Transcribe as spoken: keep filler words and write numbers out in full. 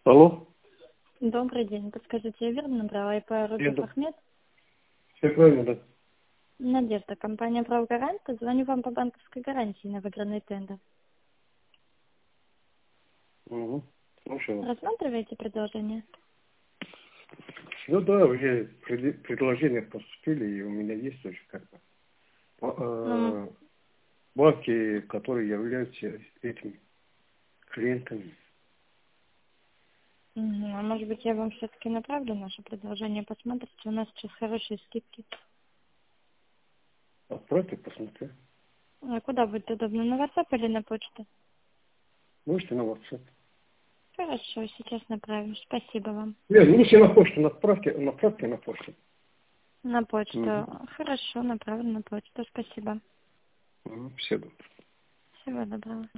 Алло. Добрый день. Подскажите, я верно набрала ИП Рубин Это, Ахмед? все правильно, да. Надежда, компания «Правгарант». Звоню вам по банковской гарантии на выигранный тендер. Угу. Слушаю вас. Рассматриваете предложение? Ну да, уже пред- предложения поступили, и у меня есть тоже как бы ба- Ну, э, банки, которые являются этими клиентами. мгм. А может быть, я вам все-таки направлю наше предложение, посмотрите, у нас сейчас хорошие скидки. Отправьте, посмотрю. А куда будет удобно, на WhatsApp или на почту? Можете на WhatsApp. Хорошо, сейчас направим. Спасибо вам. Нет, лучше на почту, направьте, направьте на почту. На почту. Угу. Хорошо, направлю на почту. Спасибо. Угу. Все добро. Всего доброго.